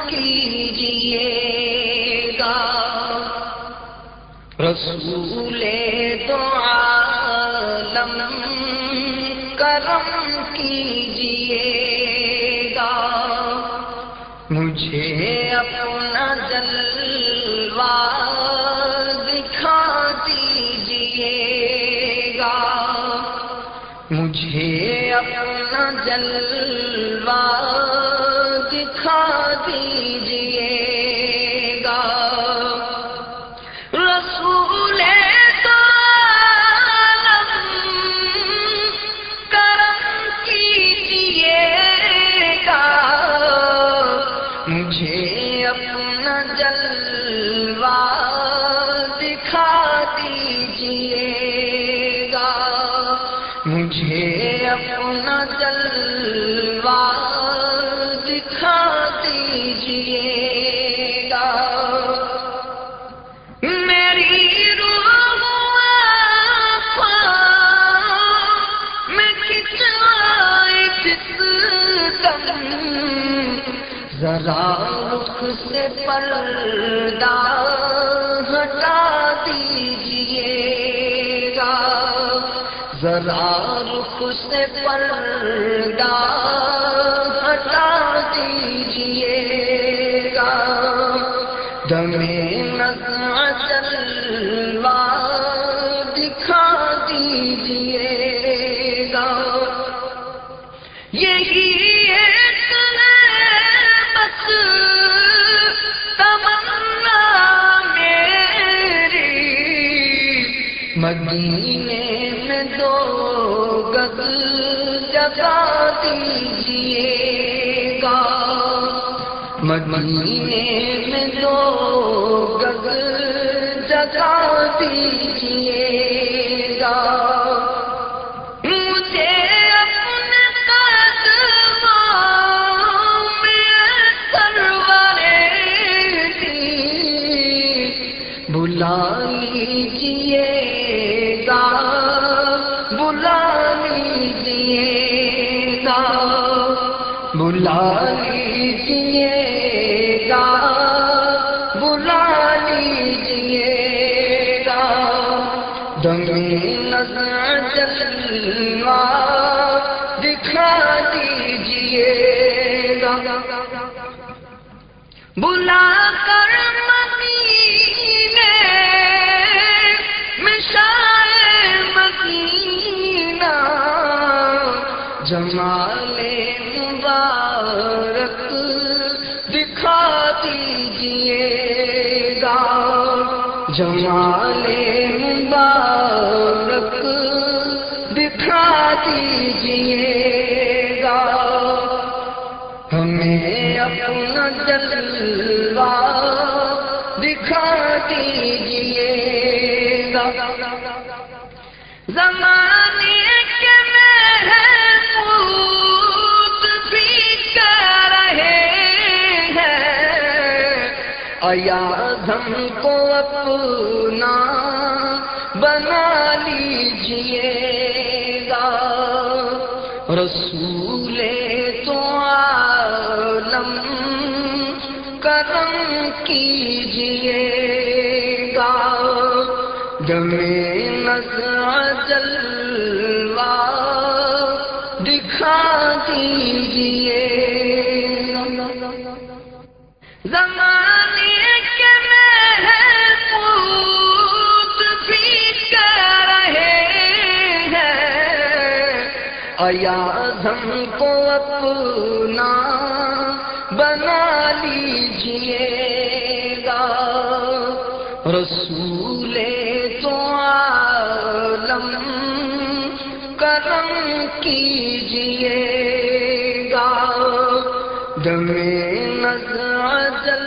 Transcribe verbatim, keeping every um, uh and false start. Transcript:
کیجئے گا، رسول دو عالم کرم کیجئے گا، مجھے اپنا جلوہ دکھا دیجئے گا، مجھے اپنا جلوہ دکھا دیجئے گا، رسول دو عالم کرم کیجئے گا، مجھے اپنا جلوہ دکھا دیجئے گا، مجھے اپنا جلوہ دکھا دیجئے گا، میری روح آنکھوں میں کھنچ آئے جس دم، ذرا رخ سے پردہ ہٹا دیجئے گا، ذرا رخ سے پردہ ہٹا دیجئے گا، دم نزع جلوہ دکھا دیجئے گا، یہی ایک ہے بس تمنا میری، مدینے میں دو گز جگہ دیجئے گا، مدینے میں دو گز جگہ دیجئے گا، مجھے اپنے قدموں میں سرور دین بلا لیجئے گا، بلا لیجئے گا، بلا لیجئے گا، بلا لیجئے گا، دم نزع جلوہ دکھا دیجئے گا، بلا کر مدینے میں شاہ مدینہ جمال مبارک دکھا دیجئے گا، جمال مبارک دکھا دیجئے گا، ہمیں اپنا جلوہ دکھا دیجئے گا، زمانے کے محمود بھی کہہ رہے ہیں، ایاز ہم کو اپنا بنا لیجئے گا، رسول تو عالم کرم کیجئے گا، دم نزع جلوہ دکھا دیجئے گا، زمانے کے محمود بھی کہہ رہے ہیں، ایاز ہم کو اپنا بنا لیجئے گا، رسول تو عالم کرم کیجئے گا، دم نزع جلوہ